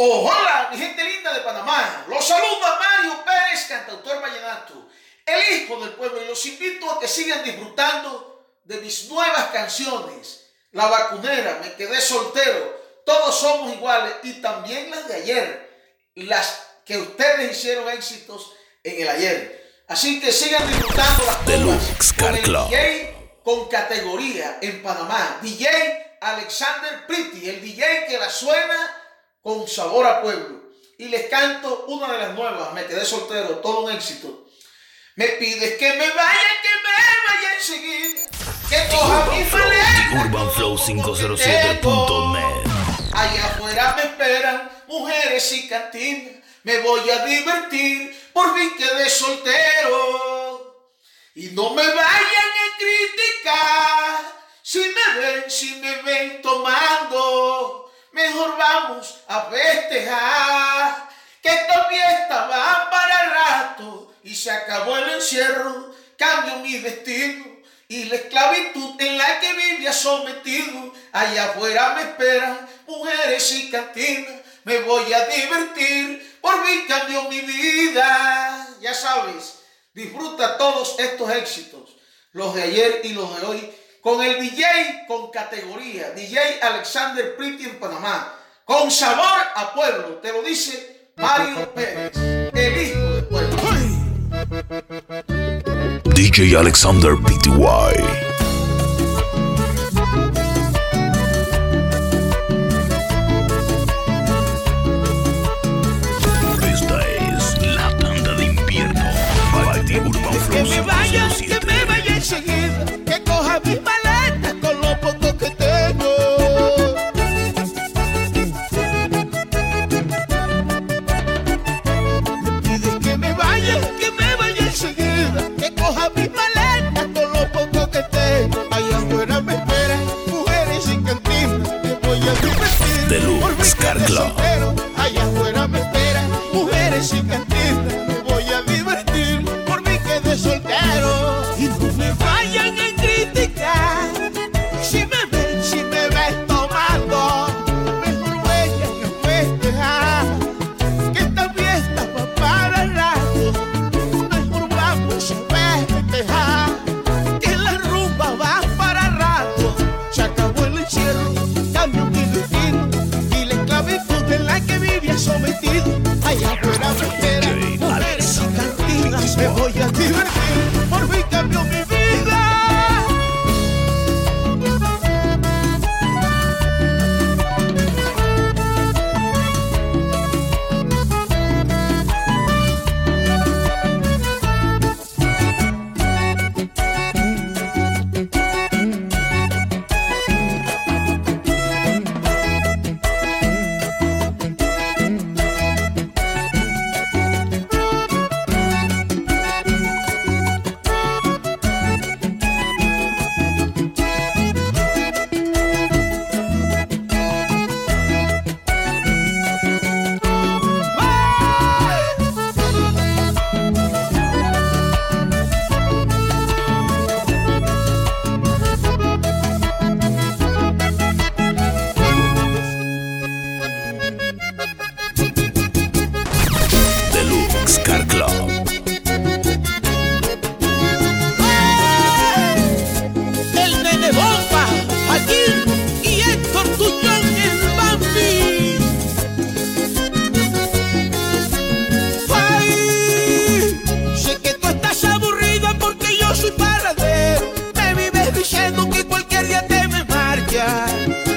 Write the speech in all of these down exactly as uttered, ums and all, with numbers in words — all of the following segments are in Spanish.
Hola, mi gente linda de Panamá. Los saluda Mario Pérez, cantautor vallenato, el hijo del pueblo, y los invito a que sigan disfrutando de mis nuevas canciones. La Vacunera, Me Quedé Soltero, Todos Somos Iguales, y también las de ayer, las que ustedes hicieron éxitos en el ayer. Así que sigan disfrutando las todas con el D J con categoría en Panamá, D J Alexander Pretty, el D J que la suena con sabor a pueblo. Y les canto una de las nuevas, Me Quedé Soltero, todo un éxito. Me pides que me vaya, que me vaya enseguida, que coja mi maleta, urban flow cinco cero siete punto net. Allá afuera me esperan mujeres y cantinas, me voy a divertir, por fin quedé soltero. Y no me vayan a criticar, si me ven, si me ven tomando, mejor vamos a festejar, que esta fiesta va para rato, y se acabó el encierro, cambio mi destino, y la esclavitud en la que vivía sometido. Allá afuera me esperan mujeres y cantinas, me voy a divertir, por mí cambió mi vida. Ya sabes, disfruta todos estos éxitos, los de ayer y los de hoy, con el D J con categoría, D J Alexander Pretty en Panamá, con sabor a pueblo. Te lo dice Mario Pérez, el hijo del pueblo. D J Alexander P T Y. Que me vaya, que me vaya enseguida, que coja mis maletas con lo poco que tengo. Me pides que me vaya, que me vaya enseguida, que coja mis maletas con lo poco que tengo. Allá afuera me esperan mujeres sin cantina, me voy a divertir. Deluxe Car Club. Allá afuera me esperan mujeres sin cantina, me voy a divertir, por mí quedé soltero. Y no me vayan a criticar, si me ven, si me ven tomando, mejor vayan a festejar, que esta fiesta va para el rato, mejor vamos a festejar, que la rumba va para rato. Se acabó el encierro, cambio mi destino, y la esclavitud en la que vivía sometido. Allá afuera me esperan mujeres y cantinas, me voy a divertir, por fin cambió mi vida. Car Club. El Nene Bomba, Aguirre y Héctor Tuñón, el Bambi. Ay, sé que tú estás aburrida porque yo soy paradero, me vives diciendo que cualquier día te me marchas.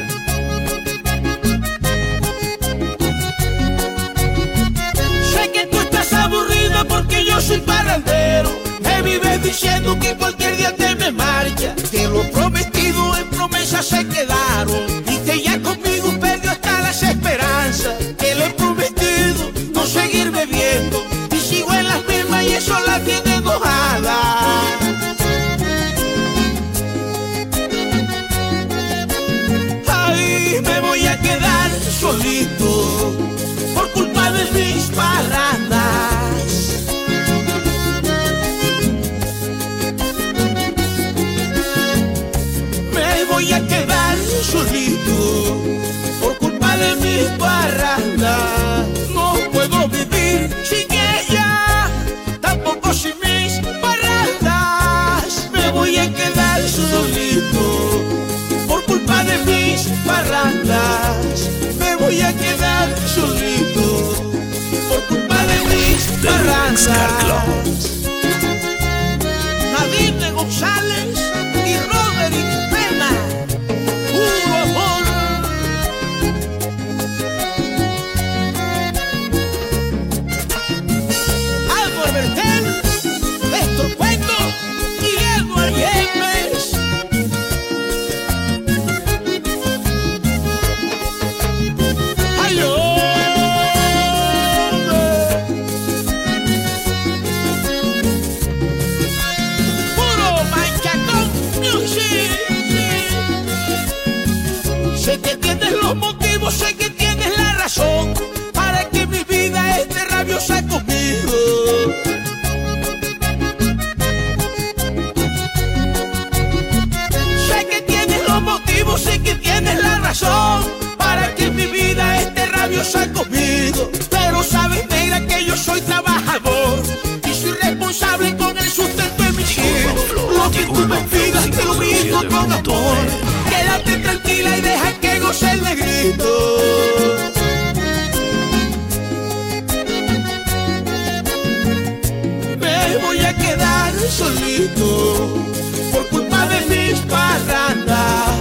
Porque yo soy parrandero, me vives diciendo que cualquier día te me marcha, que lo prometido en promesas se quedaron, y que ya conmigo perdió hasta las esperanzas, que le he prometido no seguir bebiendo, y sigo en las mismas y eso la tiene enojada. Ay, me voy a quedar solito por culpa de mis parrandas. Voy a quedar solito Deluxe Car Club. Nadine González y Roderick Pena, puro amor. Álvaro Bertel, Néstor Cuento y Edward Yepes. Ay, oh. Sé que tienes los motivos, sé que tienes la razón para que mi vida esté rabiosa conmigo. Sé que tienes los motivos, sé que tienes la razón para que mi vida esté rabiosa conmigo. Pero sabes, negra, que yo soy trabajador y soy responsable con el sustento de mis hijos. Lo que tú me pidas te lo brindo con amor. Quédate tranquila y deja que goce el negrito. Me voy a quedar solito por culpa de mis parrandas.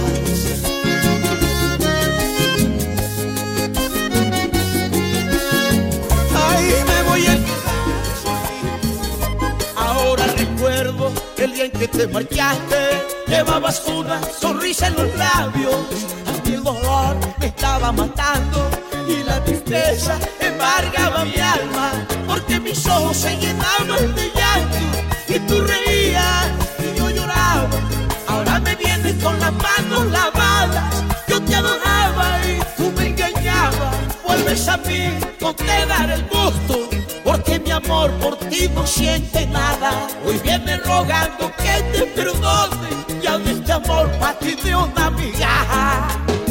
Ay, me voy a quedar solito. Ahora recuerdo el día en que te marchaste. Llevabas una sonrisa en los labios. A mí el dolor me estaba matando y la tristeza embargaba mi alma, porque mis ojos se llenaban de llanto y tú reías y yo lloraba. Ahora me vienes con las manos lavadas. Yo te adoraba y tú me engañabas. Vuelves a mí, no te daré el gusto, porque mi amor por ti no siente nada. Hoy viene rogando que te perdone, ya de este amor pa' ti de una migaja.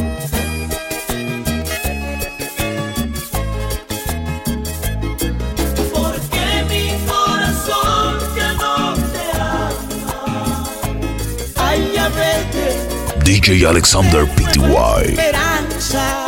Porque mi corazón ya no te ama. Ay, ya vete. D J Alexander P T Y. Esperanza.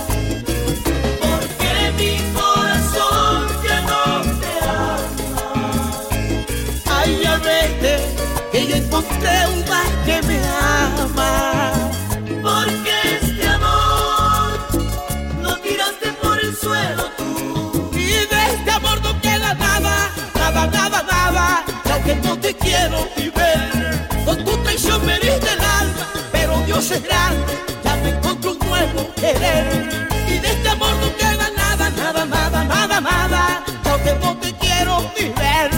Que yo encontré una que me ama. Porque este amor lo tiraste por el suelo tú. Y de este amor no queda nada, nada, nada, nada. Y aunque no te quiero ni ver, con tu traición me heriste el alma. Pero Dios es grande, ya me encontré un nuevo querer. Y de este amor no queda nada, nada, nada, nada, nada. Y aunque no te quiero ni ver.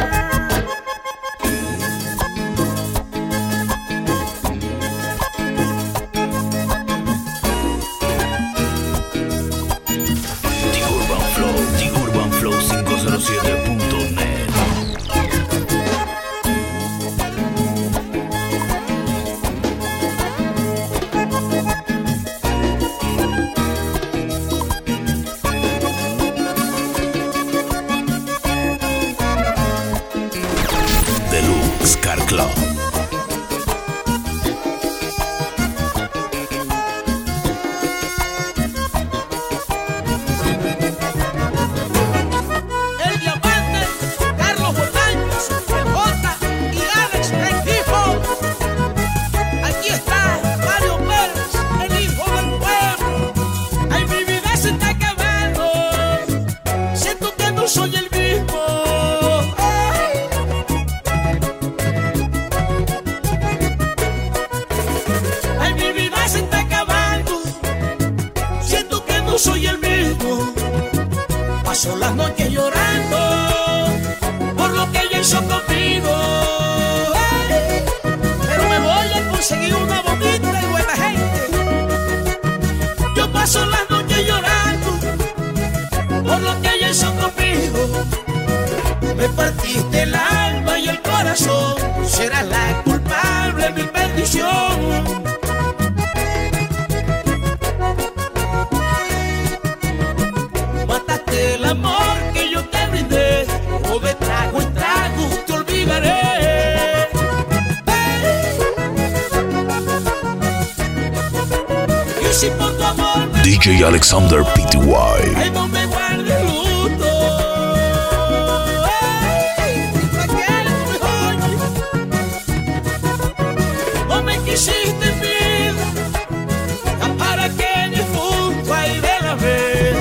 siete punto net. Deluxe Car Club. Soy el mismo. Ay. Ay, mi vida se está acabando. Siento que no soy el mismo. Paso las noches llorando por lo que ella hizo conmigo. Ay. Pero me voy a conseguir una bonita y buena gente. Yo paso las noches llorando por lo que ella hizo conmigo. Me partiste el alma y el corazón, serás la culpable de mi perdición. Mataste el amor que yo te brindé, o de trago en trago te olvidaré. Hey. Y si por tu amor me D J Alexander P T Y. ay, no me guardes luto. hiciste vida, ya para que difunto ahí de la vez.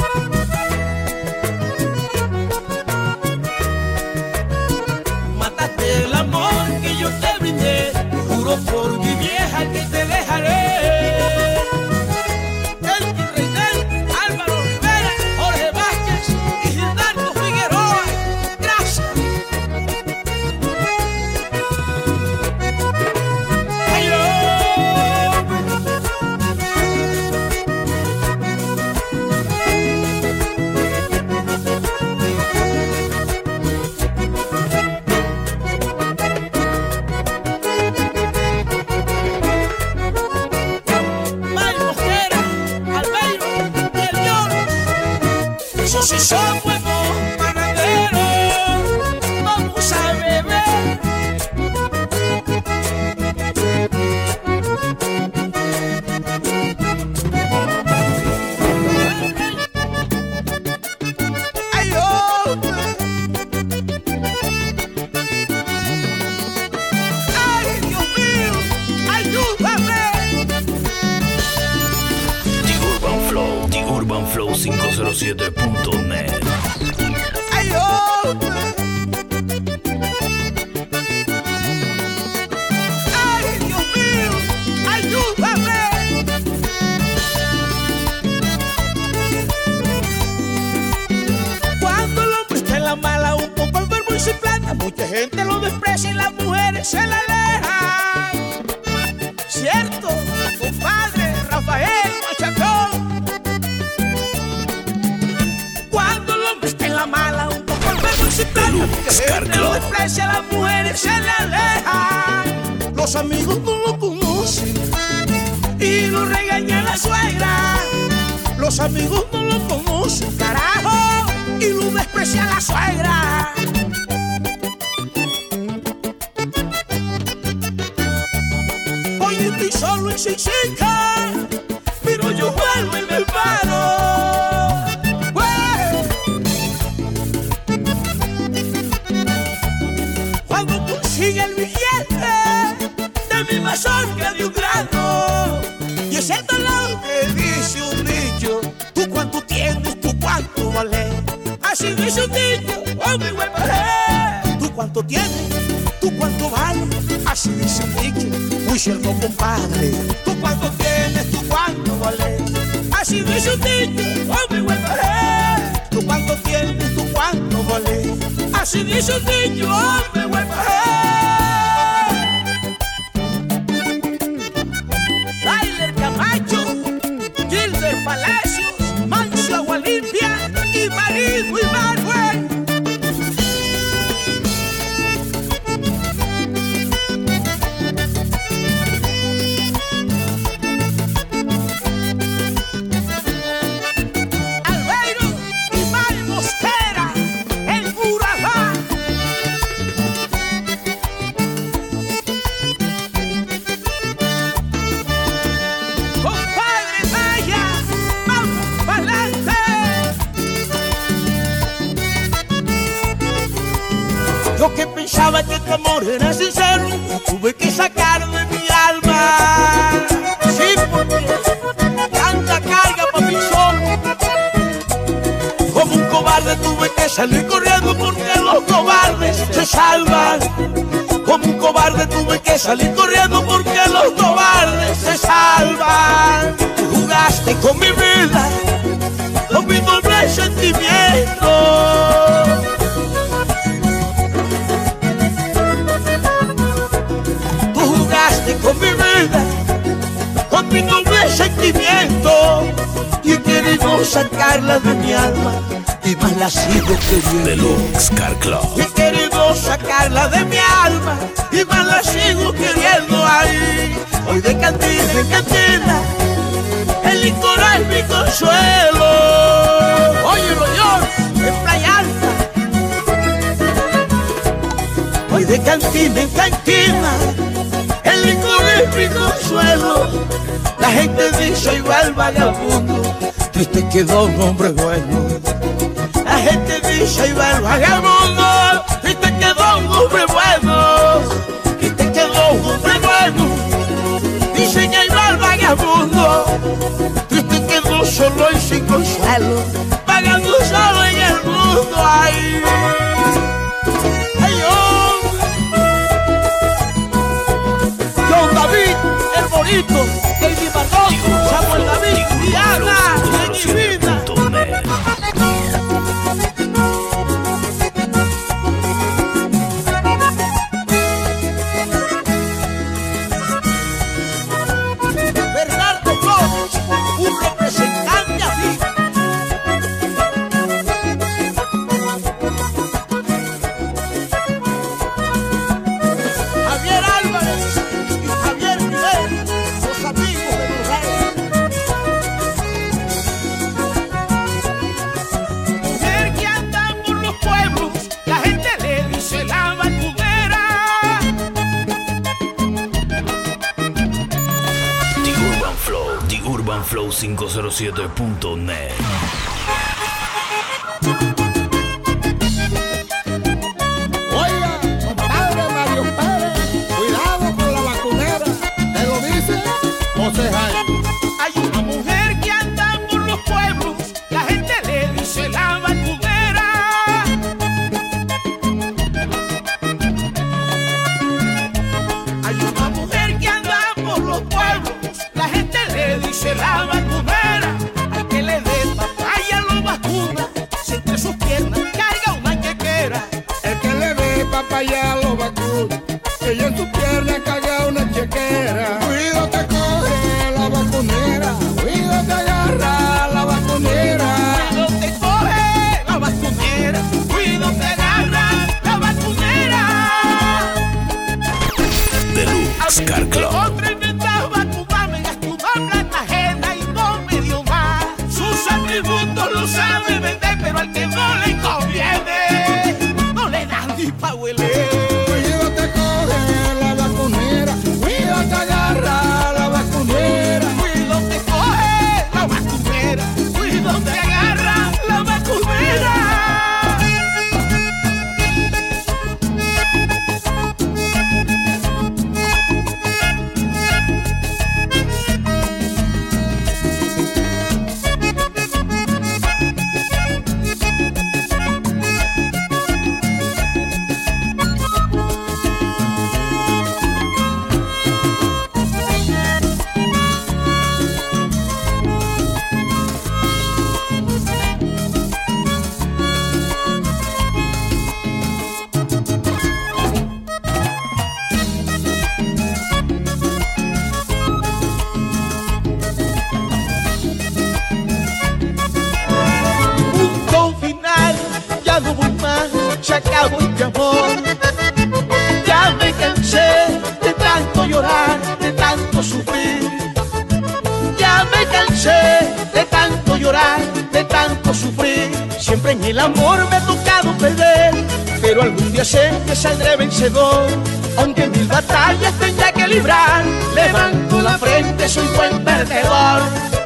Mataste el amor que yo te brindé, juro por mi vieja que te dejaré. Elkin Reinel, Álvaro Rivera, Jorge Vázquez y Gildardo Figueroa, gracias. Ay, Mario Mosquera, Albeiro y el Lloros, esos sí son buenos panaderos. Vamos a beber. Ay, hombre. Ay, Dios mío, ayúdame. The Urban Flow, The Urban Flow quinientos siete punto net. Ay, hombre. Ay, Dios mío, ayúdame. Cuando el hombre está en la mala, un poco enfermo y sin plata, mucha gente lo desprecia y las mujeres se le alejan. Cierto, compadre Rafael Machacón. Cuando el hombre está en la mala, un poco enfermo y sin plata, mucha gente lo desprecia y las mujeres se le alejan. Los amigos no lo conocen y lo regaña la suegra. Los amigos no lo conocen, carajo, y lo desprecia la suegra. Hoy estoy solo en Chichica, pero yo vuelvo y me paro. ¡Güey! Cuando consigue el billete de mi mazorca de un grano, y es el dolor que dice un dicho: tú cuánto tienes, tú cuánto vales. Así dice un dicho, oh mi buen padre. Tú cuánto tienes, tú cuánto vales. Así dice un dicho, muy cierto compadre. Tú cuánto tienes, tú cuánto vales. Así dice un dicho, oh mi buen padre. Tú cuánto tienes, tú cuánto vales. Así dice un dicho, oh mi buen padre. Tyler Camacho, Gilbert Palacios, Mancio Agua Limpia y Marido y Manuel. Albeiro y Mario Mosquera, el Burabá. Compadre Maya, vamos pa'lante. Yo que pensaba que tu amor era sincero, tuve que sacar de mi alma. Sí, porque tanta carga para mí solo. Como un cobarde tuve que salir corriendo porque los cobardes se salvan. Como un cobarde tuve que salir corriendo porque los cobardes se salvan. Tú jugaste con mi vida, con mi doble sentimiento. Tú jugaste con mi vida, con mi noble sentimiento, y he querido sacarla de mi alma y más la sigo queriendo. Deluxe Car Club. He querido sacarla de mi alma y más la sigo queriendo ahí. Hoy de cantina en cantina, el licor es mi consuelo. Óyelo yo, en Playa Alta. Hoy de cantina en cantina, el licor es mi consuelo. La gente dice ahí va el vagabundo, triste quedó un hombre bueno. La gente dice ahí va el vagabundo, triste quedó un hombre bueno. Triste quedó un hombre bueno. vagabundo, triste quedó solo y sin consuelo, vagando solo en el mundo. Ay, ay, hombre. John David, el bonito, David Barroso, Samuel David, Diana, en mi vida. urban flow cinco cero siete punto net. Oiga, compadre Mario Pérez, cuidado con la vacunera. ¿Te lo dice José Jaime? Hay una mujer que anda por los pueblos, la gente le dice la vacunera. Hay una mujer que anda por los pueblos, la gente le dice la vacunera. Al que le dé papaya lo vacuna, si entre sus piernas carga una chequera. El que le dé papaya lo vacuna, ella en su pierna carga una chequera. Cuido te coge la vacunera, cuido te agarra la vacunera. Cuido te coge la vacunera, cuido te agarra la vacunera. Deluxe Car Club. Otra inventaba vacunarme, gastó una plata ajena y no me dio más. Sus atributos lo sabe vender, pero al que no le conviene, no le dan ni pa' hueler. Cuido te coge la vacunera, cuido te agarra la vacunera. Cuido te coge la vacunera, cuido te agarra la vacunera. Punto final, ya no voy más, se acabó este amor. Ya me cansé de tanto llorar, de tanto sufrir. Ya me cansé de tanto llorar, de tanto sufrir. Siempre en el amor me ha tocado perder, pero algún día sé que saldré vencedor. Aunque mil batallas tenga que librar, levanto la frente, soy buen perdedor.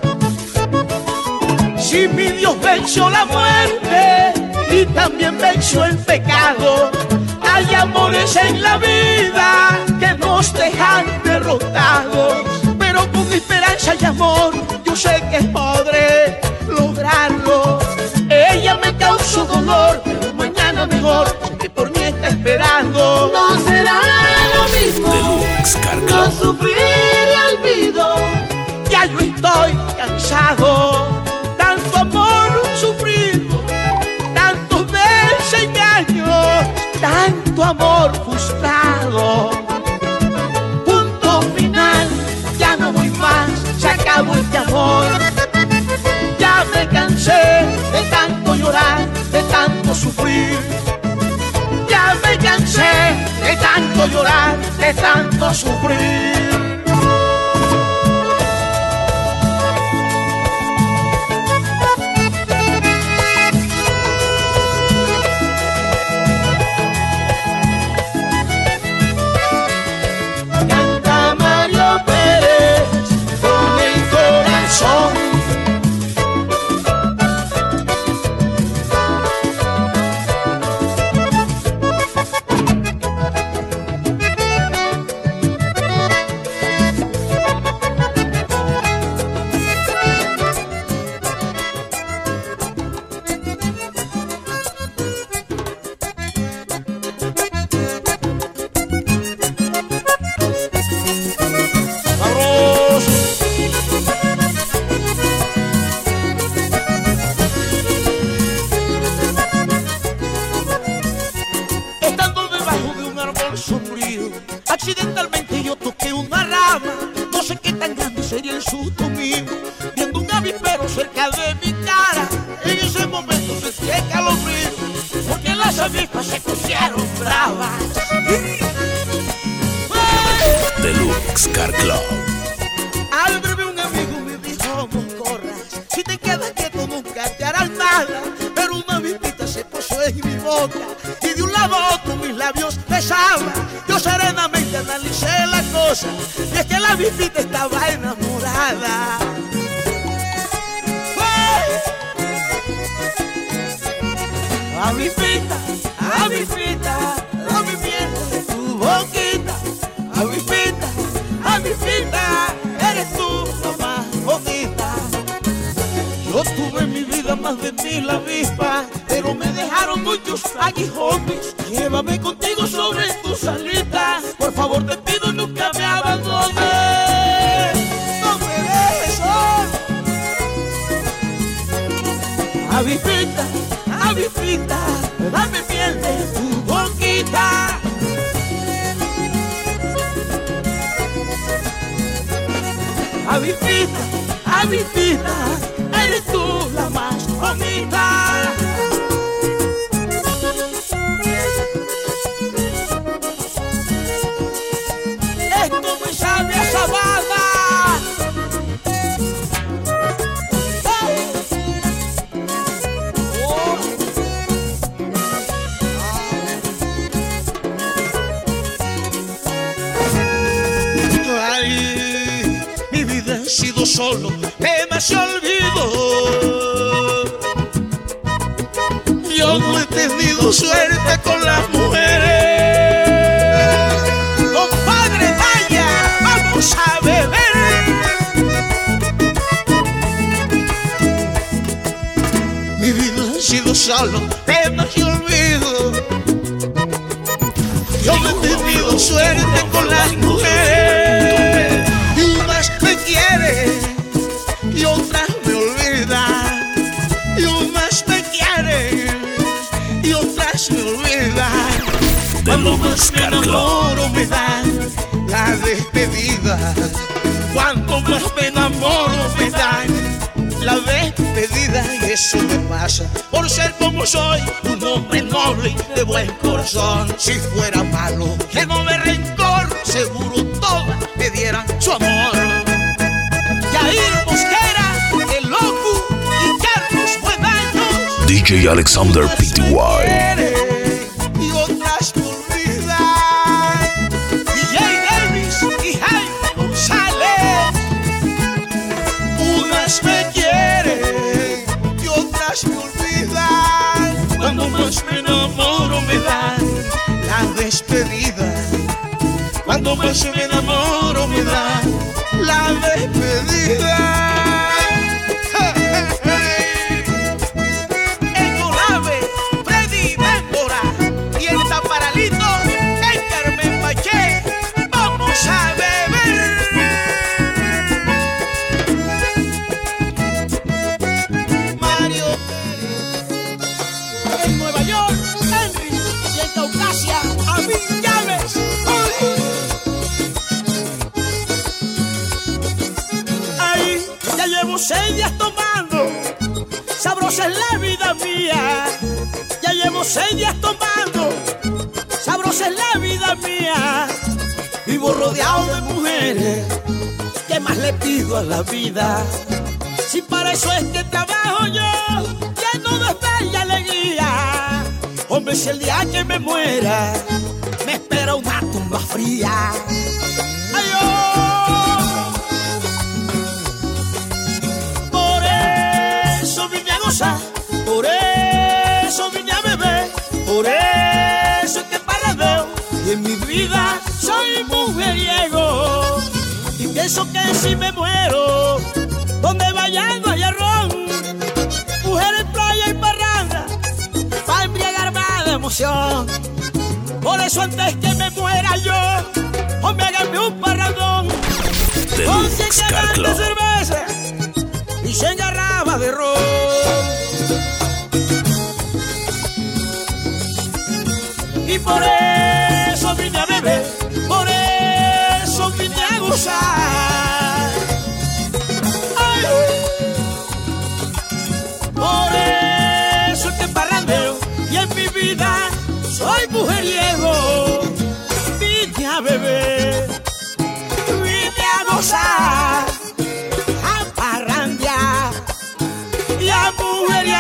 Si mi Dios venció la muerte y también venció el pecado, hay amores en la vida que nos dejan derrotados. Pero con esperanza y amor yo sé que podré lograrlo. Ella me causó dolor, pero mañana mejor, que por mí está esperando. No será lo mismo, Deluxe Car no Club. sufrir y olvido. Ya yo estoy cansado, tanto amor sufrido, tantos desengaños, tanto amor frustrado. Punto final, ya no voy más, se acabó este amor. Ya me cansé de tanto llorar, de tanto sufrir. Ya me cansé de tanto llorar, de tanto sufrir. Canta Mario Pérez con el corazón. sería el susto mío viendo un avispero cerca de mi cara. En ese momento sentí escalofrío porque las avispas se pusieron bravas. Deluxe Car Club. Al verme un amigo me dijo: no corras, si te quedas quieto nunca te harás nada. Pero una avispita se posó en mi boca y de un lado a otro mis labios besaban. Yo serenamente analicé la cosa y es que la avispita estaba enamorada. Avispita, avispita, dame miel de tu boquita. Avispita, avispita, eres tú la más bonita. Yo tuve en mi vida más de mil avispas, pero me dejaron muchos aguijones. Llévame contigo sobre tus alitas, por favor te pido nunca me abandones. No me dejes solo. Avispita, avispita, dame miel de tu boquita. Avispita, avispita, eres tú la más bonita. Esto me sabe a sabana. Oh. Ay, mi vida ha sido solo demasiado olvido. Yo no he tenido suerte con las mujeres. Compadre, vaya, vamos a beber. Mi vida ha sido solo demasiado olvido. Yo no he tenido suerte con las mujeres. Y unas me quieren y otras me olvidan. Y unas me quieren y otras me olvidan. Cuando más me enamoro me dan la despedida. Cuando más me enamoro me dan la despedida. Y eso me pasa por ser como soy, un hombre noble y de buen corazón. Si fuera malo, lleno de rencor, seguro todas me dieran su amor. Yair Mosquera, El Loco y Carlos Buenaños. D J Alexander P T Y. Y otras me olvidan. D J Davis y Jaime González. Unas me quieren y otras me olvidan. Cuando más me enamoro me dan la despedida. Cuando más me enamoro me dan la despedida. En Olave, Freddy Bémbora y en Taparalito, en Carmen Paché, vamos a beber. Mario en Nueva York, Henry y en Caucasia, a mí llaves. Ahí ya llevo seis días tomando, sabrosa es la vida mía. Ya llevo seis días tomando, sabrosa es la vida mía. Vivo rodeado de mujeres, ¿qué más le pido a la vida? Si para eso es que trabajo yo, lleno de fe y alegría. Hombre, si el día que me muera me espera una tumba fría. Ay, oh. Por eso vine a gozar, por eso vine a beber, por eso es que parradeo. Y en mi vida soy mujeriego y pienso que si me muero, donde vaya no hay ron, mujeres, playa y parranda, pa' embriagarme de emoción. Por eso antes que me muera yo, hombre, hágame un parrandón con cien cajas de cerveza y cien garrafas de ron. Y por eso vine a beber, por eso vine a gozar.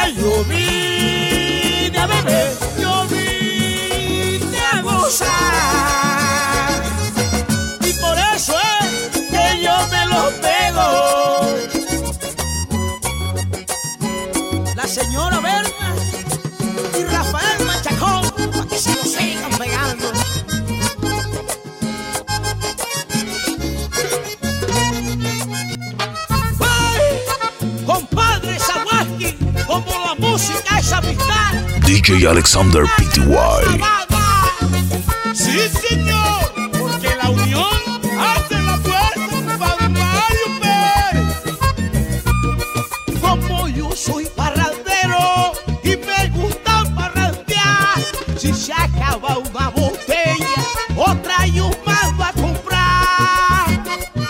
Ay, yo vine a beber, yo vine a gozar. Y por eso es que yo me los pego. La señora Berna y Rafael Machacón, para que se lo sigan pegando. Compadre Sawaski, como la música es amistad. D J Alexander P T Y. Sí, señor, porque la unión hace la fuerza. Para Mario Pérez. Como yo soy parrandero y me gusta parrandear, si se acaba una botella, otra yo mando a comprar.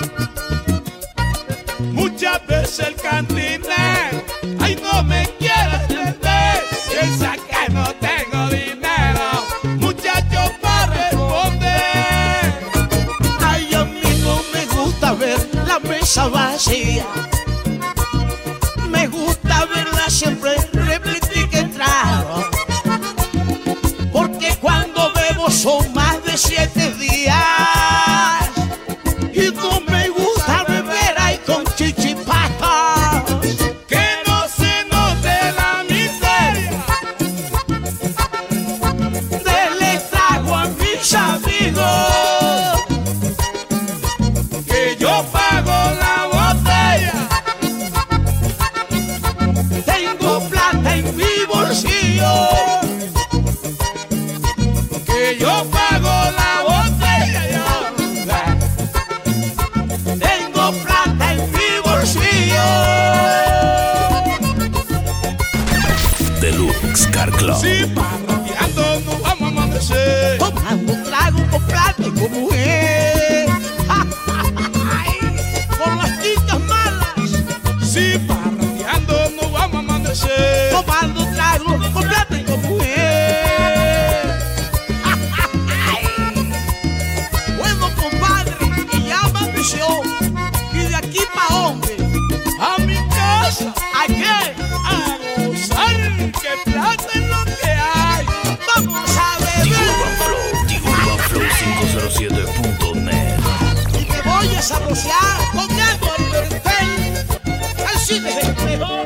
Muchas veces el cantinero, ay, no me quiere entender, piensa que no tengo dinero, muchacho, para responder. Ay, a mí no me gusta ver la mesa vacía, me gusta verla siempre repletica en trago, porque cuando bebo son más de siete días. Y no me gusta beber ahí con chichipatas, que no se note la miseria. Dele trago a mis amigos, que yo pago la botella. Tengo plata en mi bolsillo, que yo pago la botella. Tengo plata en mi bolsillo. Deluxe Car Club. Si parrandeando no vamos a amanecer, tomando trago con plata y con mujer. Con las chicas malas. Si parrandeando no vamos a amanecer, tomando trago con plata y con mujer. Bueno, compadre, y ya me avisó. Y de aquí pa' hombre, a mi casa, ¿a qué? A gozar, que plata es lo que hay. Vamos a The beber. Urban Flow, The Urban Flow cinco cero siete punto net. Y te voy a sabrosear con Edward Bertel. El cine es el mejor.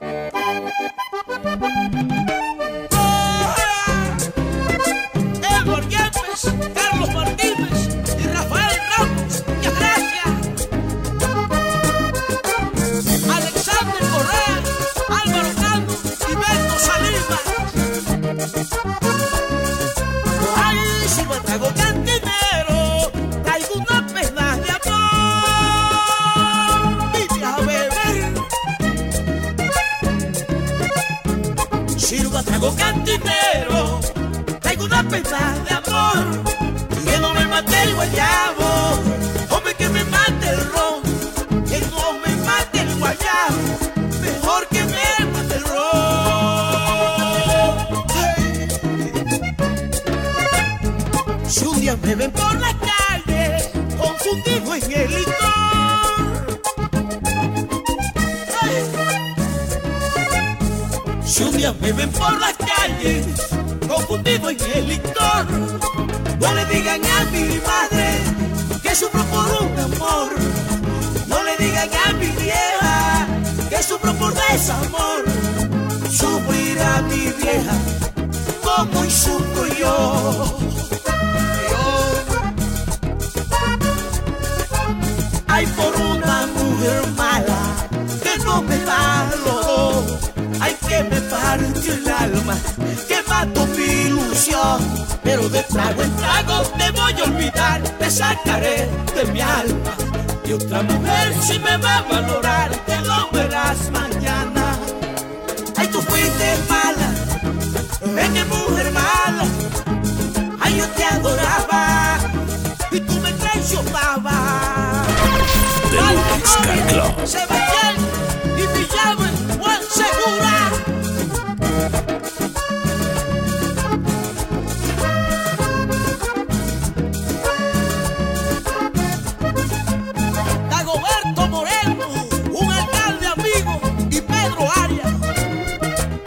Edward Yepes, Carlos Martínez y Rafael Ramos. ¡Muchas gracias! Alexander Correa, Álvaro Cano y Beto Salinas. Ay, si me trago cantinero, traigo una pena de amor. Vine a beber. Sirva trago cantinero, traigo una pena de amor. Que no me mate el guayabo, hombre, que me mate el ron. Que no me mate el guayabo, mejor que me mate el ron. Hey. Si un día me ven por la calle, confundido en el licor. Ay. Si un día me ven por la calle, confundido en el licor, no le digan a mi madre que sufro por un amor. No le digan a mi vieja que sufro por desamor. Sufrirá mi vieja como y sufro yo. Ay, por una mujer mala que no me valoró. Ay, que me partió el alma, que mató mi ilusión. Pero de trago en trago te voy a olvidar, te sacaré de mi alma. Y otra mujer si me va a valorar, te lo verás mañana. Ay, tú fuiste mala, ven que mujer mala. Ay, yo te adoraba y tú me traicionabas. Deluxe Car Club. Sebastián y mi llave, Juan Segura. Dagoberto Moreno, un alcalde amigo, y Pedro Arias.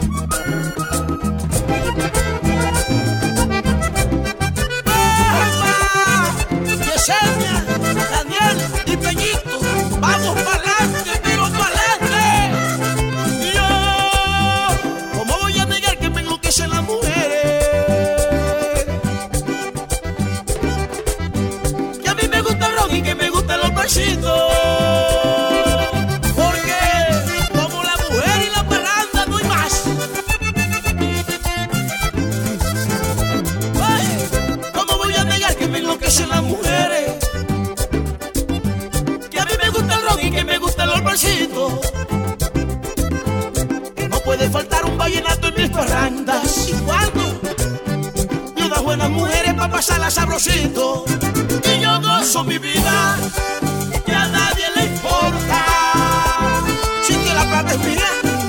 parrandas. ¿Y cuándo? Y unas buenas mujeres para pasarla sabrosito. Y yo gozo mi vida, que a nadie le importa. Si que la plata es mía,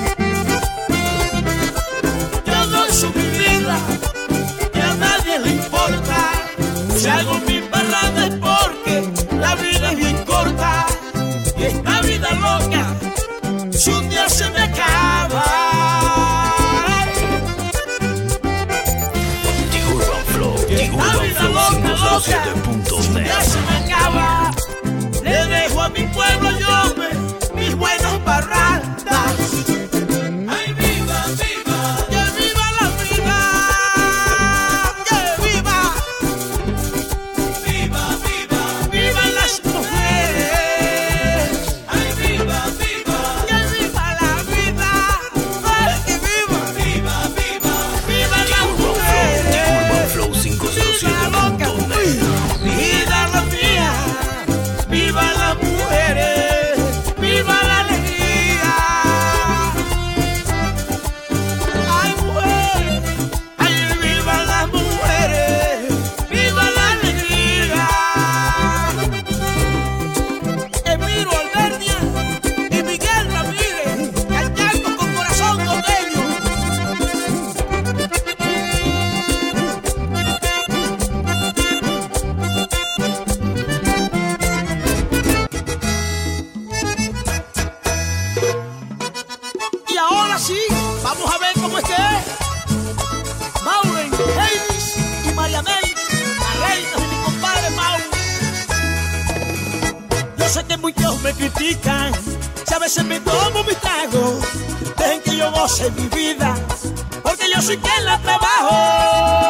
yo gozo mi vida, que a nadie le importa. Si hago mi parranda es porque la vida es bien corta. Y esta vida loca, si un día se me acaba. The Urban Flow, The Urban Flow cinco cero siete punto net. Si un día se me acaba, le dejo a mi pueblo yo mis buenas parrandas. ¡Ay, viva, viva! ¡Que viva la vida! ¡Que viva! ¡Viva, viva! ¡Vivan las mujeres! ¡Ay, viva, viva! ¡Que viva la vida! ¡Ay, que viva! ¡Viva, viva! ¡Vivan las mujeres! The Urban Flow cinco cero siete punto net. ¡Vida la mía! ¡Viva las mujeres! ¡Viva la alegría! ¡Ay, mujeres! ¡Ay, viva las mujeres! ¡Viva la alegría! Emiro Albernia y Miguel Ramírez, cantando con corazón costeño. Y ahora sí, vamos a ver cómo es que es. Maureen, Davis y Marianel, las reinas de mi compadre Mau. Yo sé que muchos me critican, si a veces me tomo mis tragos, dejen que yo goce mi vida, porque yo soy quien la trabajo.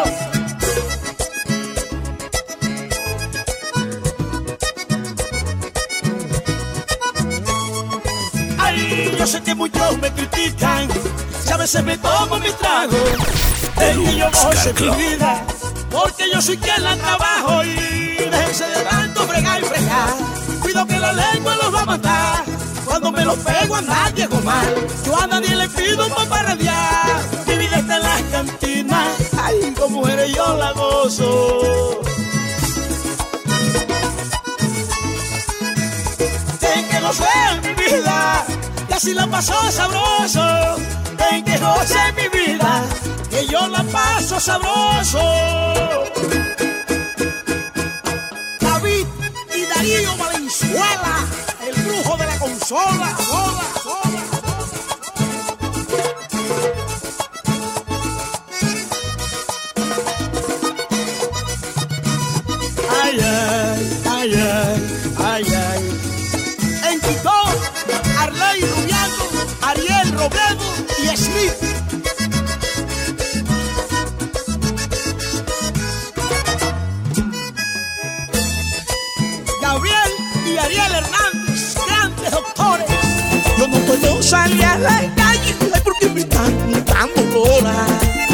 Ay, yo sé que muchos me critican, si a veces me tomo mis tragos, dejen que yo goce mi vida, porque yo soy quien la trabajo. Y déjense de tanto fregar y fregar, cuido que la lengua los va a matar. Cuando me los pego a nadie hago mal, yo a nadie le pido pa' parrandear. Mi vida está en las cantinas, ay, con mujeres yo la gozo. Ven que goce mi vida, y así la paso sabroso. Ven que goce mi vida, que yo la paso sabroso. David y Darío Valenzuela, el brujo de la consola. Sola, sola. Ay, ay, ay, ay, ay, ay. En Quito, Arley Rubiano, Ariel Robledo y Smith. Gabriel y Ariel Hernández, grandes doctores. Yo no puedo salir a la calle, ay, porque me están dando bola.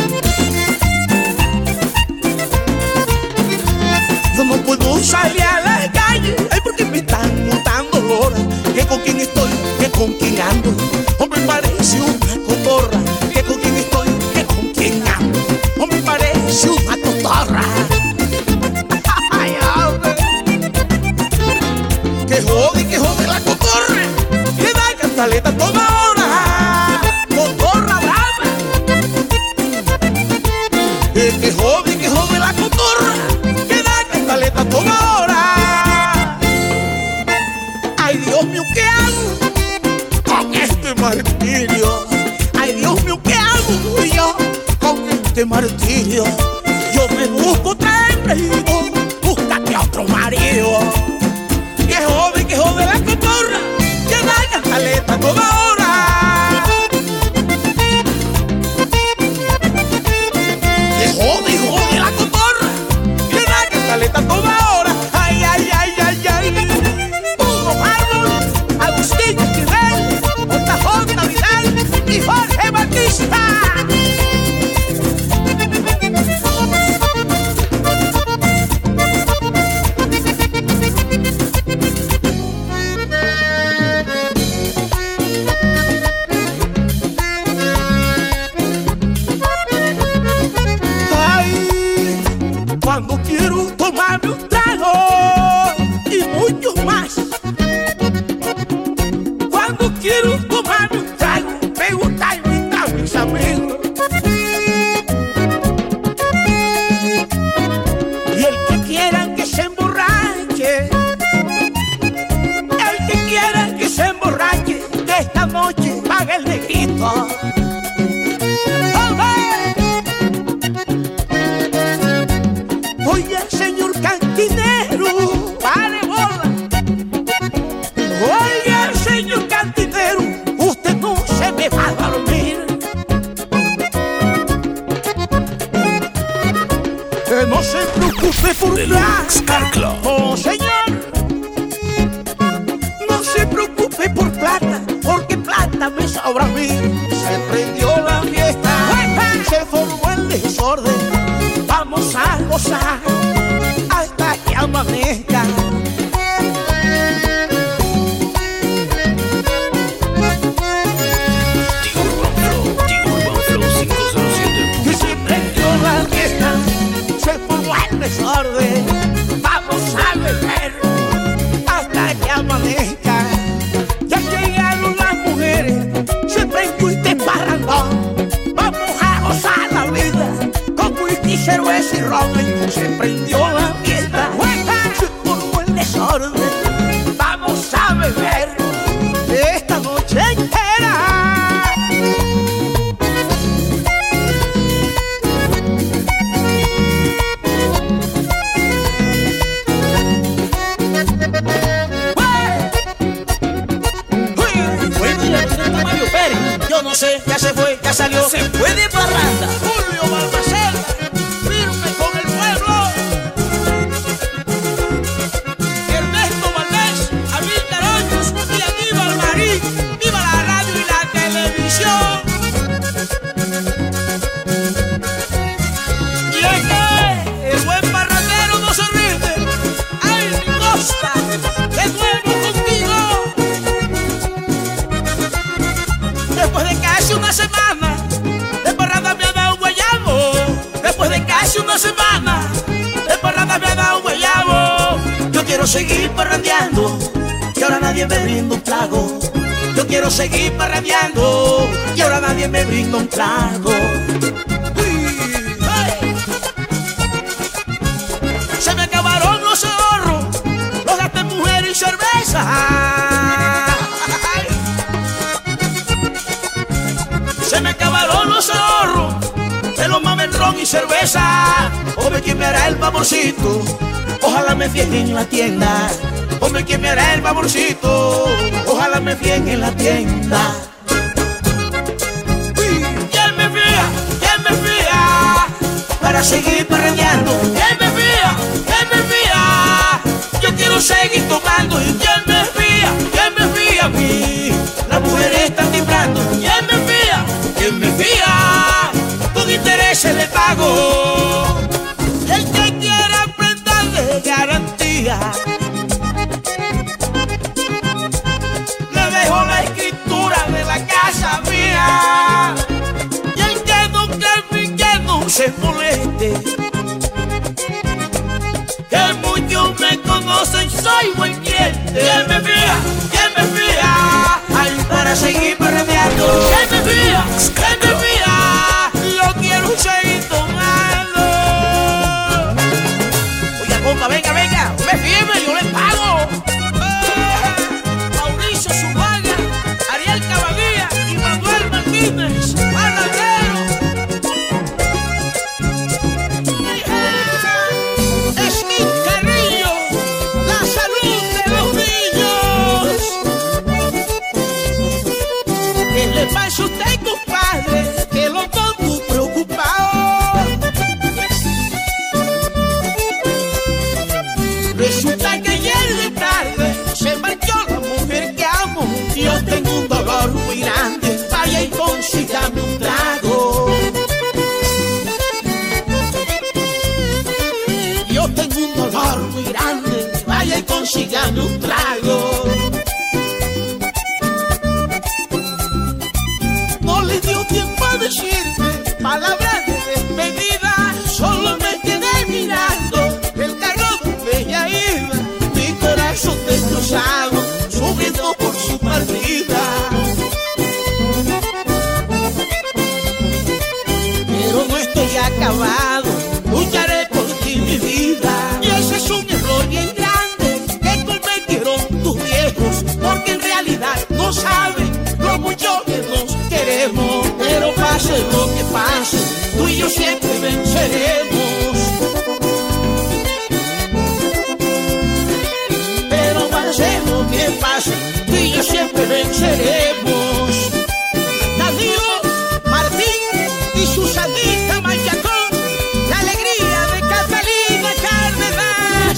Yo no puedo salir a la calle, ay, porque me están montando horas. Que con quién estoy, que con quién ando, o me parece una cotorra. Que con quién estoy, que con quién ando, o me parece una cotorra. Ay, hombre. Que jode, que jode la cotorra, que da cantaleta toda hora. Cotorra brava. Eh, que jode, que jode la cotorra, que da cantaleta toda hora. Ay, Dios mío, ¿qué hago con este martirio? Ay, Dios mío, ¿qué hago yo con este martirio? Yo me busco otra hembra y digo, búscate otro marido. Que jode, que jode la cotorra, que da cantaleta toda hora. Que jode, jode la cotorra, que da cantaleta toda hora. Ay, ay, ay, ay, ay. Hugo Mármol, Agustín Esquivel, J J Vidal y Jorge Batista. pastor. Oye, señor cantinero, vale bola. Oye, señor cantinero, usted no se me va a dormir. Que no se preocupe por plata. Oh, señor, no se preocupe por plata, porque plata me sobra a mí. Se prendió la fiesta, se formó el desorden. Vamos a gozar hasta que amanezca. Que se prendió la fiesta, se formó el desorden. Vamos a beber hasta que amanezca. Ya llegaron las mujeres, se prendió este parrandón. Vamos a gozar la vida con whisky, cerveza y ron. Se prendió la fiesta, se formó el desorden. Vamos a beber esta noche entera. Yo no sé, ya se fue, ya salió. Se fue de parranda. Julio Balmaceda, firme con el pueblo. Ernesto Valdés, Amílcar Hoyos y Aníbal Marín. ¡Viva la radio y la televisión! Y es que el buen parrandero no se rinde. ¡Ay, mi Costa! ¡De nuevo contigo! Después de casi una semana de parranda me ha dado guayabo. Después de casi una semana de parranda me ha dado guayabo. Yo quiero seguir parrandeando y ahora nadie me brinda un trago. Yo quiero seguir parrandeando y ahora nadie me brinda un trago. Uy, ay. Se me acabaron los ahorros, los gasté en mujer y cerveza. Se me acabaron los ahorros, se los mame el ron y cerveza. Hombre, ¿quién me hará el favorcito? Ojalá me fíen en la tienda. Hombre, ¿quién me hará el favorcito? Ojalá me fíen en la tienda. ¿Quién me fía? ¿Quién me fía? Para seguir parrandeando. ¿Quién me fía? ¿Quién me fía? Yo quiero seguir tomando. ¿Y quién me fía? ¿Quién me fía a mí? Las mujeres están timbrando. ¿Quién me fía? ¿Quién me fía? Con intereses le pago. El que quiera prenda de garantía, le dejo la escritura de la casa mía. Y el que no cambie, que no se moleste, que muchos me conocen, soy buen cliente. ¿Quién me fía? ¿Quién me fía? Ay, para seguir parrandeando. ¿Quién me fía? ¿Quién me fía? Yo quiero seguir tomando. Oiga, compa, venga, venga, me fíeme, yo le pago. Eh, Mauricio Zubaga, Ariel Caballía y Manuel Martínez, parrandero. Smith Carrillo, la salud de los niños. ¿Qué le pasa a usted, compadre? Que lo pongo preocupado. Resulta que ayer de tarde se marchó la mujer que amo. Yo tengo un dolor muy grande, vaya y consígame un trago. Yo tengo un dolor muy grande, vaya y consígame un trago. No le dio tiempo a decirme palabras de despedida, solo me quedé mirando el carro donde ella iba, mi corazón destrozado, sufriendo por su partida. Pero no estoy acabado, lucharé por ti mi vida. Y ese es un error bien grande que cometieron tus viejos. seremos. Danilo, Martín y Susanita Mayacón, la alegría de Catalina Cárdenas.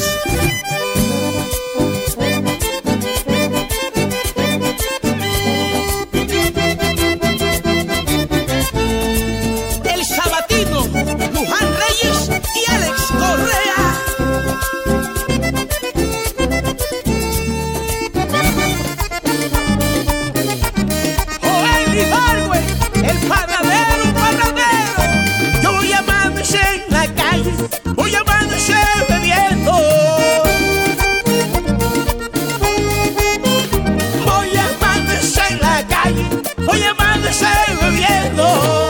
El Sabatino, Luján Reyes y Alex Correa. Joel Ibargüen, el panadero, panadero. Yo voy a amanecer en la calle, voy a amanecer bebiendo. Voy a amanecer en la calle, voy a amanecer bebiendo.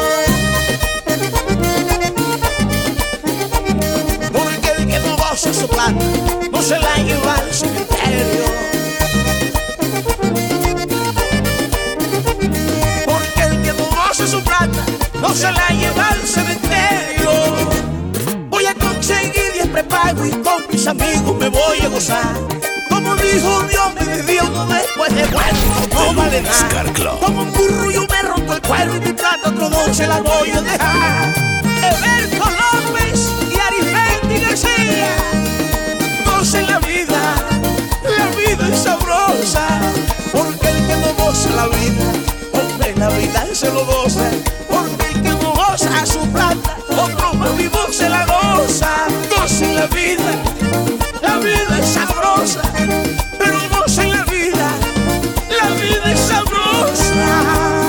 Porque el que no goza su plata no se la lleva al cementerio. Porque el que no goza su plata no se la lleva al cementerio. Voy a conseguir diez prepagos y con mis amigos me voy a gozar. Como dijo Dios me dio uno después de bueno, no vale nada. Como un burro yo me rompo el cuero y mi plata otro dos se la voy a dejar. Eberto López y Arismendi García, gocen la vida, la vida es sabrosa. Porque el que no goza la vida, hombre, la vida se lo goza. Porque el que no goza su plata, otro más vivo se la goza. Gocen la vida, la vida es sabrosa. Pero gocen la vida, la vida es sabrosa.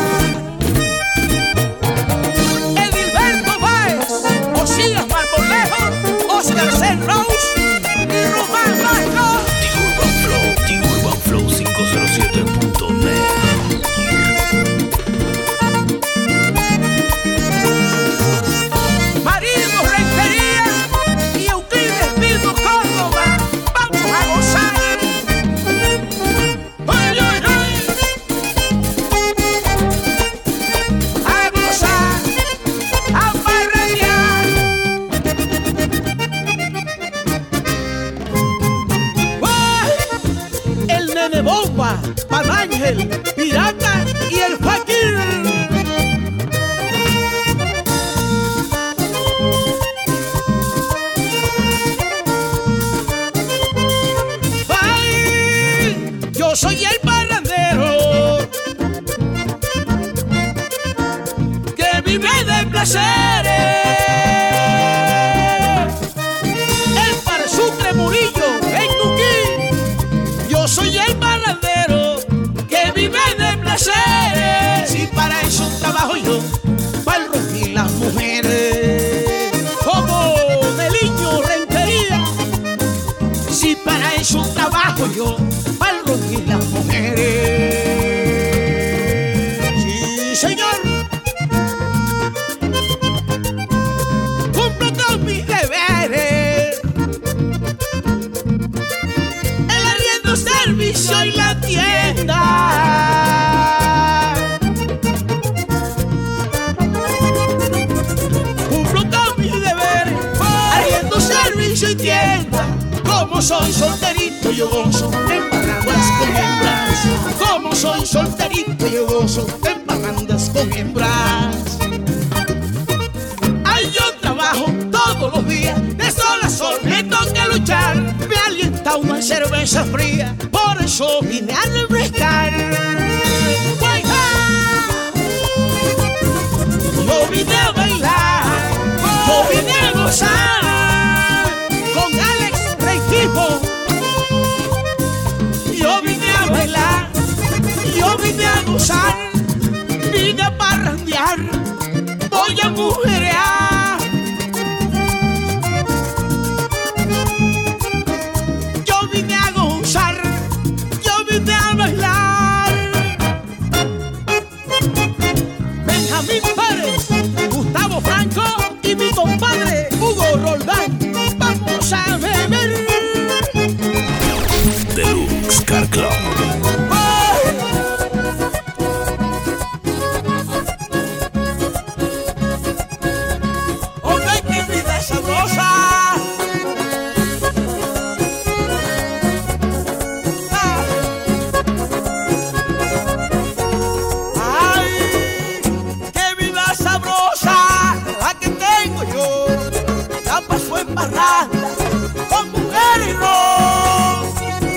Edilberto Báez, Osías Marmolejo, Oscar C. Rose y Román Blanco. The Urban Flow, The Urban Flow quinientos siete punto net. Marino Rentería y Euclides Pino Córdoba, vamos a gozar. ¡Ay, ay, ay! A gozar, a parrandear. ¡Ay! El Nene Bomba, Pan Ángel, Pirata y el Fakir. Ay, yo soy el parrandero que vive de placeres. El para Sucre Murillo, en Nuquí. Yo soy el parrandero que vive de placeres. Y para eso trabajo yo, para el rock y las mujeres. Como Neliño Rentería. Si para eso trabajo yo, para el rock y las mujeres. Sí, señor. Cumplo todos mis deberes. El arriendo, servicio y la tienda. Cumplo todos mis deberes. Arriendo, servicio y tienda. Como soy solterito yo gozo en parrandas con hembras. Como soy solterito yo gozo en parrandas con hembras. Ay, yo trabajo todos los días, de sol a sol me toca luchar. Me alienta una cerveza fría, por eso vine a refrescar. Guayá, yo vine a bailar, yo vine a gozar con Alex Reytipo. Yo vine a bailar, yo vine a gozar, vine a parrandear, voy a mujerear. Yo vine a gozar, yo vine a bailar. Benjamín Pérez, Gustavo Franco y mi compadre Hugo Roldán, vamos a beber. Deluxe Car Club. parranda con mujer y ron.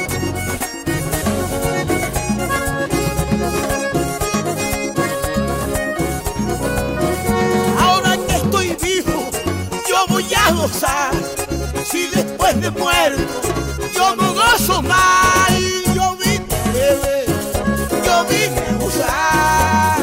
Ahora que estoy vivo, yo voy a gozar. Si después de muerto yo no gozo más, y yo vine a beber, yo vine a gozar.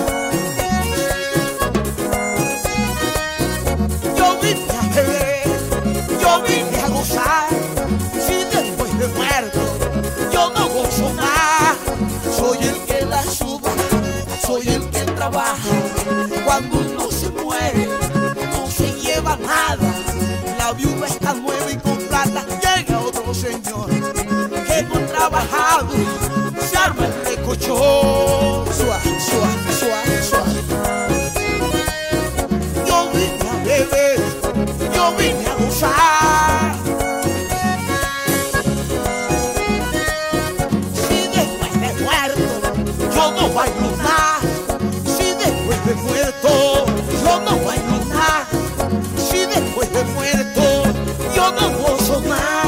Yo vine a beber, yo vine a gozar. Si después de muerto yo no gozo más, soy el que la suda, soy el que trabaja. Cuando uno se muere no se lleva nada. La viuda está nueva y con plata. Llega otro señor que no ha trabajado, se arma el recochón. Suave, suave, suave, suave. Yo vine a beber, yo vine a gozar. Si después de muerto yo no bailo nada, si después de muerto yo no bailo nada, si después de muerto yo no gozo más.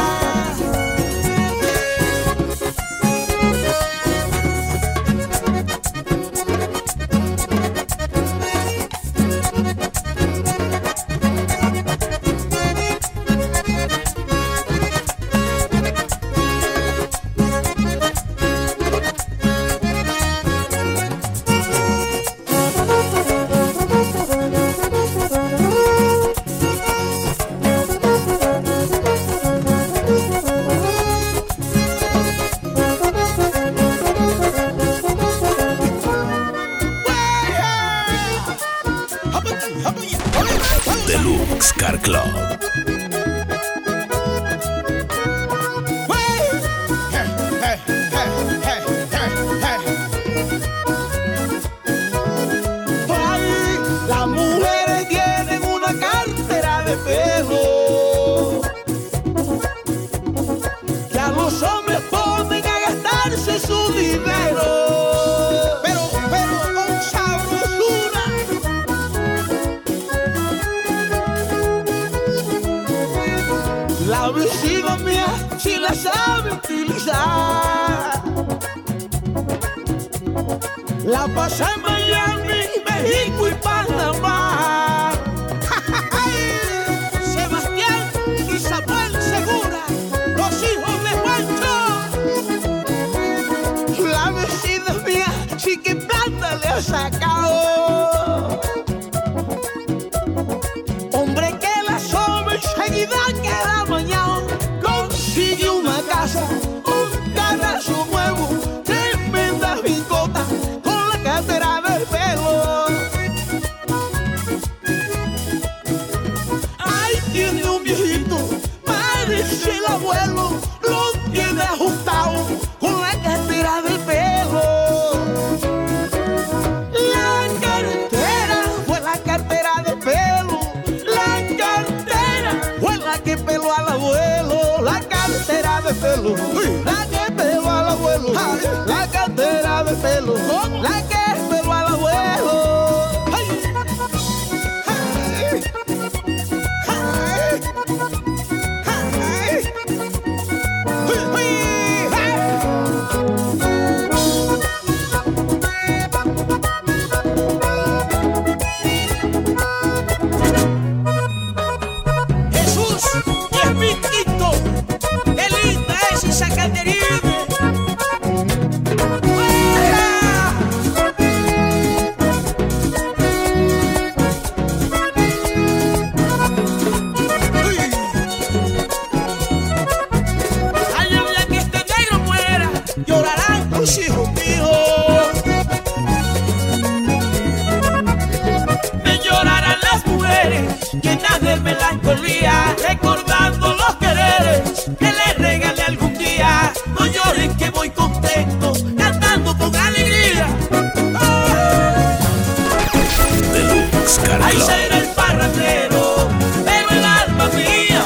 Deluxe Car Club. Ay, las mujeres tienen una cartera de pelo que a los hombres ponen a gastarse su dinero. Pero, pero con sabrosura. La vecina mía sí la sabe utilizar. La pasa en Miami, México y Panamá. Sebastián y Samuel Segura, los hijos de Juancho. La vecina mía sí que plata le ha sacado. Hombre que la sobe enseguida queda mañana. Consigue una casa, un carrazo nuevo, tremenda bicota con la cartera del pelo. Ay, tiene un viejito, parece el abuelo, lo tiene ajustado con la cartera del pelo. La cartera fue la cartera del pelo. La cartera fue la que peló al abuelo. La cartera de pelo, la que peló al abuelo. La cartera de pelo, la que peló al abuelo. Ay. Ay. Ay. Ay. Uy, uy, ay. Jesús es mi quito, qué linda es esa Caterina. Ay, el día que este negro muera, llorarán los hijos míos. Me llorarán las mujeres llenas de melancolía, recordando los quereres que les regalé algún día. No lloren que voy contento, cantando con alegría. Deluxe Car Ahí Club. será el parrandero, pero el alma mía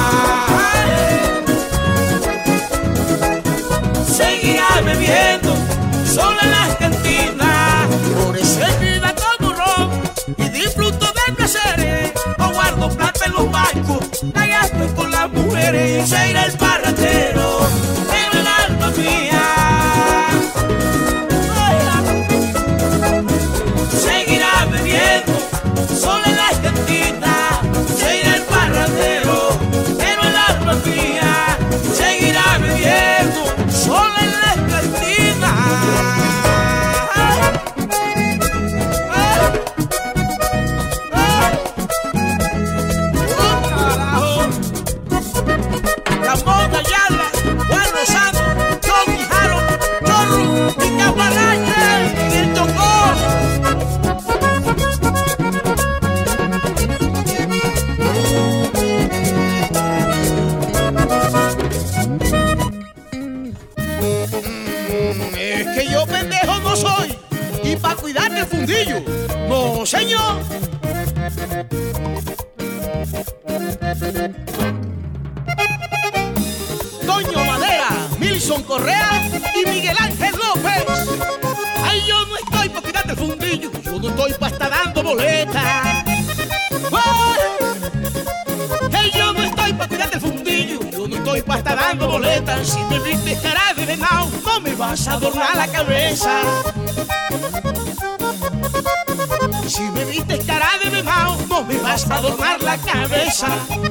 seguirá bebiendo sola en las cantinas. Por eso es vida como ron y disfruto de placeres. No guardo plata en los bancos, la gasto con la muere y se irá el parrandero, pero el alma mía seguirá bebiendo sola en las cantinas. Se irá el parrandero, pero el alma mía seguirá bebiendo sola en las cantinas. La Monda Yala, Juan Rosado, Johnny Harold, Chorro y Caparache en el Chocó. Es que yo pendejo no soy, y pa' cuidar del fundillo, no señor. Doño Madera, Milson Correa y Miguel Ángel López. Ay, yo no estoy pa' cuidar del fundillo, yo no estoy pa' estar dando boletas. Ay, yo no estoy pa' cuidar del fundillo, yo no estoy pa' estar dando boletas. Si me viste cara de venado, no me vas a adornar la cabeza. Si me viste cara de venado, no me vas a adornar la cabeza.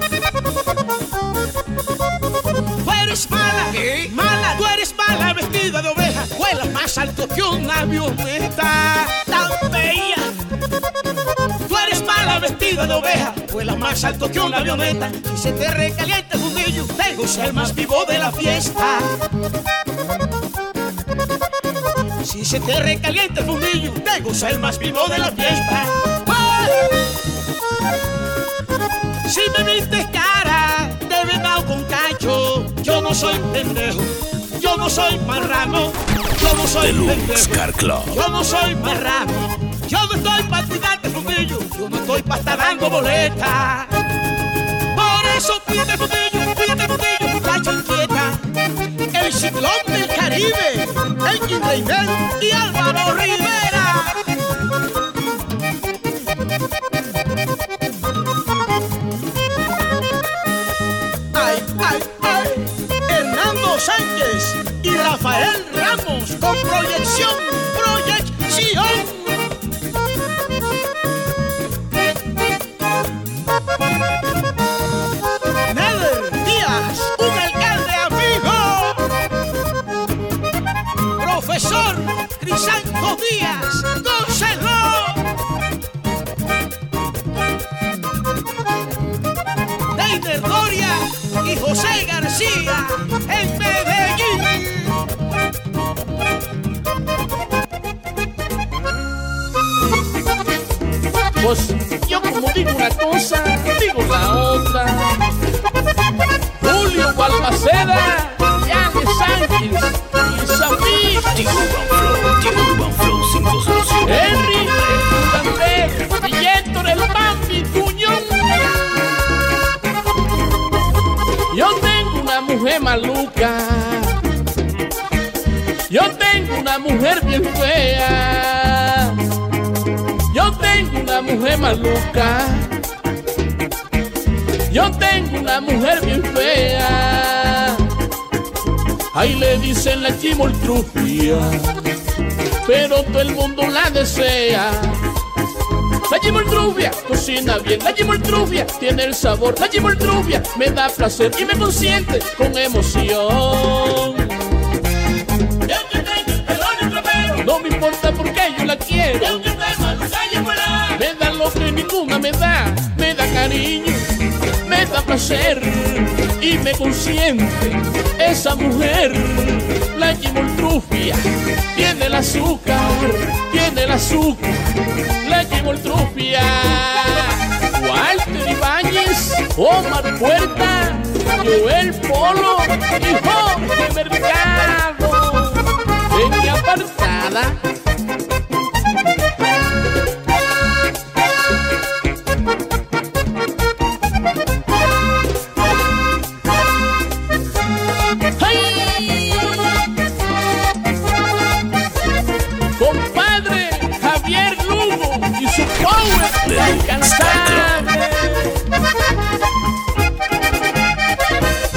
Tú eres mala, ¿qué? Mala, tú eres mala vestida de oveja, vuelas más alto que una avioneta tan bella. Tú eres mala vestida de oveja, vuelas más alto que una avioneta. Si se te recalienta el fundillo, tengo ser más vivo de la fiesta. Si se te recalienta el fundillo, tengo ser más vivo de la fiesta. ¡Ay! Si me viste cara de venado con cacho, yo no soy pendejo, yo no soy marrano, yo no soy pendejo, yo no soy marrano, yo no estoy para cuidarte fundillo, yo no estoy para estar dando boleta. Por eso pídete fundillo, pídete fundillo, muchacha inquieta. El ciclón del Caribe, Elgin Reynel y Álvaro Rivera. Ay, ay, ay, Hernando Sánchez y Rafael Ramos con proyección, proyección. Neder Díaz, un alcalde amigo. Profesor Crisanto Díaz, gócelo. Deiner Doria y José García en Medellín. Pues yo como digo una cosa, digo la otra. Julio Balmaceda, Yanes Sánchez, Isabel, The Urban Flow, The Urban Flow quinientos siete. Henry, Andrés, Villeto del Bambi, Cuñón. Yo tengo una mujer maluca, yo tengo una mujer bien fea, yo tengo una mujer maluca, yo tengo una mujer bien fea. Ahí le dicen la chimoltrufia, pero todo el mundo la desea. La chimoltrufia cocina bien, la chimoltrufia tiene el sabor, la chimoltrufia me da placer y me consiente con emoción. Yo que tengo el pelón y trapero, no me importa porque yo la quiero. Yo que tengo a los años fuera, me da lo que ninguna me da, me da cariño, me da placer y me consiente esa mujer. La chimoltrufia tiene el azúcar, tiene el azúcar, la chimoltrufia. Walter Ibáñez, Omar Puerta, Joel Polo y Jorge Mercado en mi apartada. Compadre Javier Lugo y su power incansable.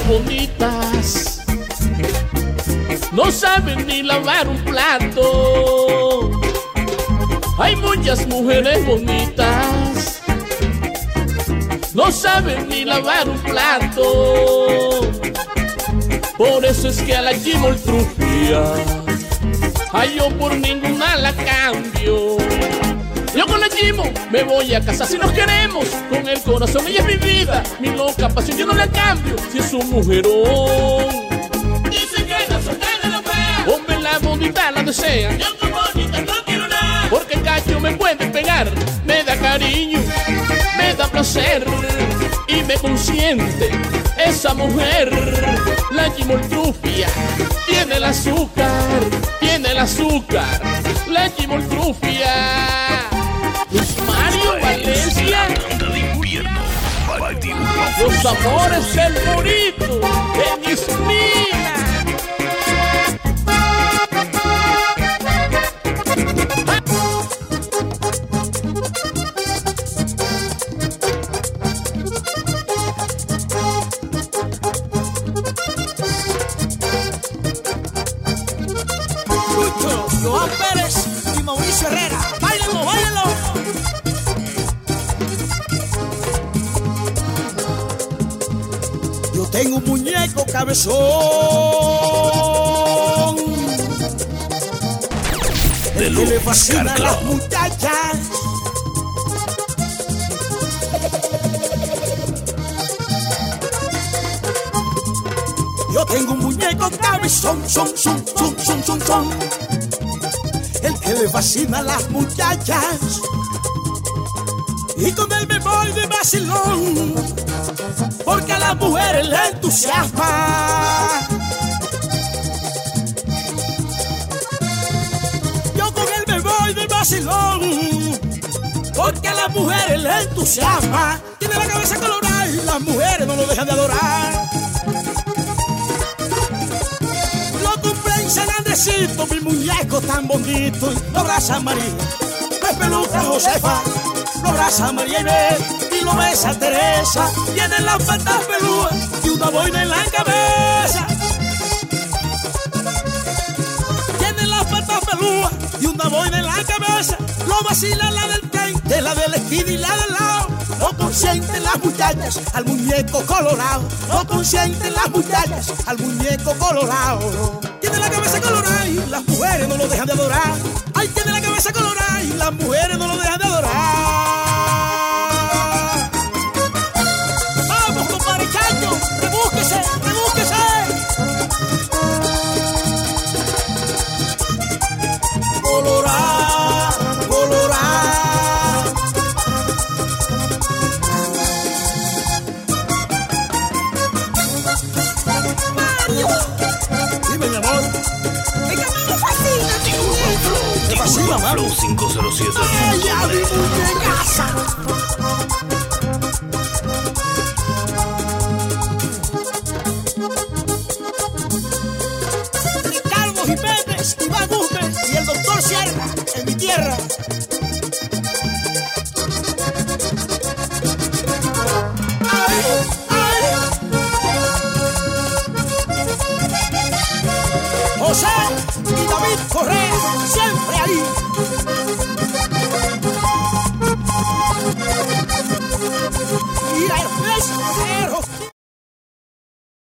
mujeres bonitas no saben ni lavar un plato. Hay muchas mujeres bonitas no saben ni lavar un plato. Por eso es que a la chimoltrufia, ay, yo por ninguna la cambio. Yo con la Chimo me voy a casar si nos queremos. Con el corazón, ella es mi vida, mi loca pasión, yo no la cambio. Si es un mujerón y se queda soltera la fea, hombre, la bonita la desea. Yo con bonita no quiero nada, porque el cacho me puede pegar. Me da cariño, me da placer y me consiente esa mujer. La chimoltrufia tiene el azúcar, tiene el azúcar. La chimoltrufia. Luis Mario Valencia, los amores del morito en Ismina. Lucho, Joan Pérez y Mauricio Herrera. ¡Báilenlo, báilenlo! Yo tengo un muñeco cabezón, el que le fascina a las muchachas. Yo tengo un muñeco cabezón, son, son, son, son, son, son, el que le fascina a las muchachas. Y con él me voy de vacilón, porque a las mujeres le entusiasma. Yo con él me voy de vacilón, porque a las mujeres le entusiasma. Tiene la cabeza colorada y las mujeres no lo dejan de adorar. Lo compré en San Andresito, mi muñeco tan bonito, y lo abraza María, me peluca Josefa, lo abraza María Inés y lo besa Teresa. Tiene las patas peludas y una boina en la cabeza. Tiene las patas peludas y una boina en la cabeza. Lo vacila la del frente, la de la esquina y la del lado. No consienten las muchachas al muñeco colorado. No consienten las muchachas al muñeco colorado. Tiene la cabeza colorada y las mujeres no lo dejan de adorar. Ay, tiene la cabeza colorada y las mujeres no lo dejan de adorar. Vamos, compadre Chacho, rebúsquese, rebúsquese. Colorada, colorada. Mario, dime, mi amor. Es que a mí me fascina. ¿Te fascina, mami? Flow cinco cero siete. Ay, a mi muñecaza. Ricardo Jiménez, Iván Guzmán y el doctor Sierra en mi tierra. Ay, ay. José y David Correa, siempre ahí. Y el mesero